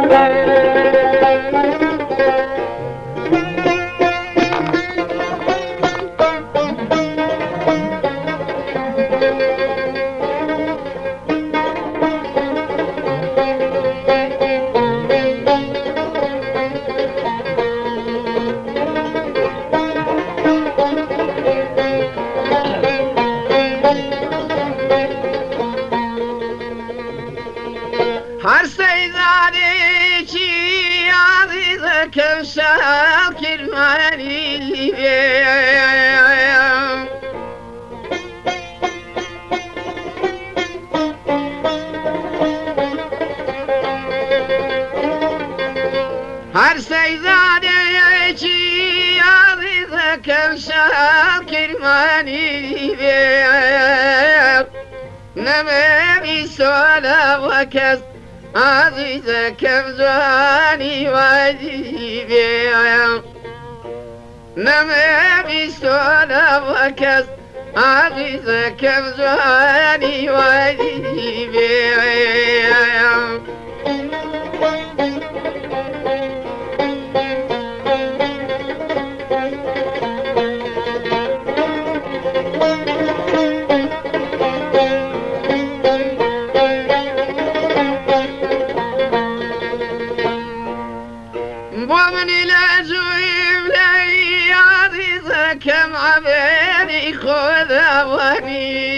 هر سیدانی چی عزیز کم شب کرمانی هر سیدانی چی عزیز کم شب کرمانی نمی سوال و کس عزیز کم جوانی وجیبی نمی سوال و کس عزیز کم جوانی وجیبی ومن الأجويب لي عزيز كم عبيني خذ أواني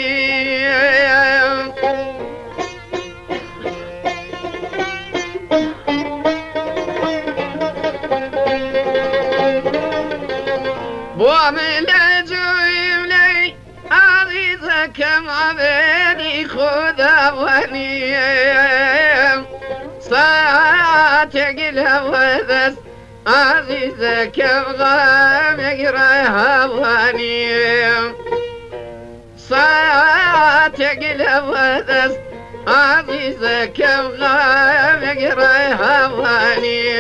ومن الأجويب لي عزيز كم عبيني خذ أواني تقلها وذس عزيزة كم غام يقرأ هواني تقلها وذس عزيزة كم غام يقرأ هواني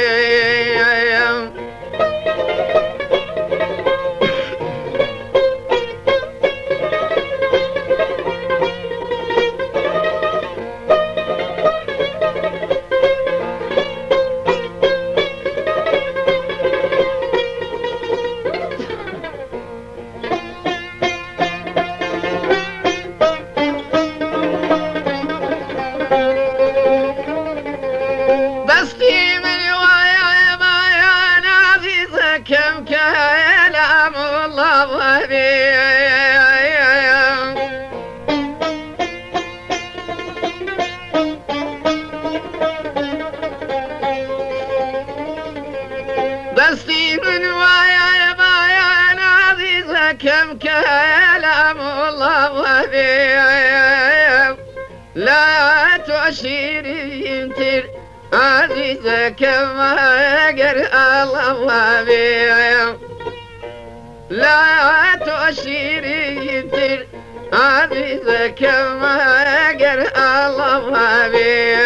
كم كلام الله وبي دستي من ويا بيان عزيزة كم كلام الله وبي لا تعشيري ينتر عزيزة كما قر الله وبي لا تعشيري ينتر عزيزة كما قر الله وبي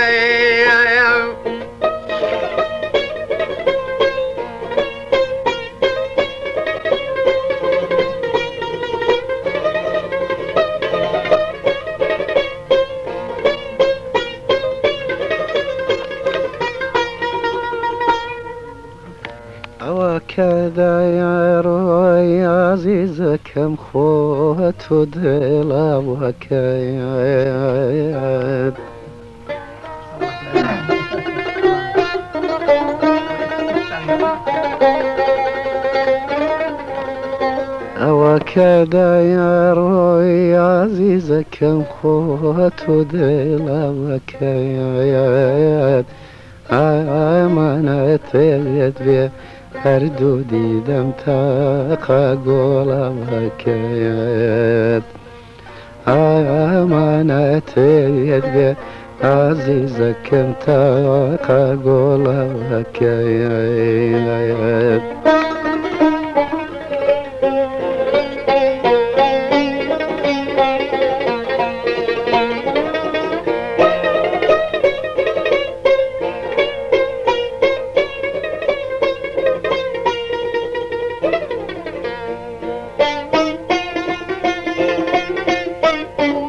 وكذا يا روي عزيز كم خوت ودلا وكيد وكذا يا روي عزيز كم خوت ودلا وكيد امانت يد هردو دیدم تا گلم حکایت امانت ید عزیزکم تا گلم حکایت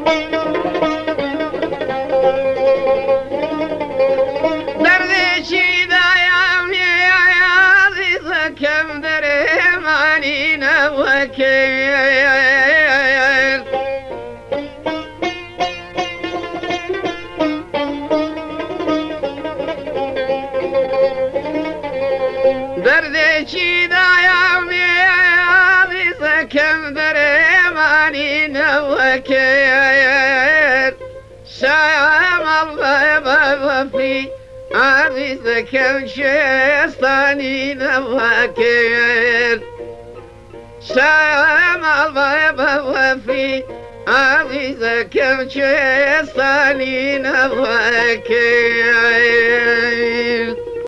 دردشی چی دایمی عزیز کم درمانی نوکر شام الله بفی عزیز کم شستانی نوکر شام الله بفی عزیز کم شستانی نوکر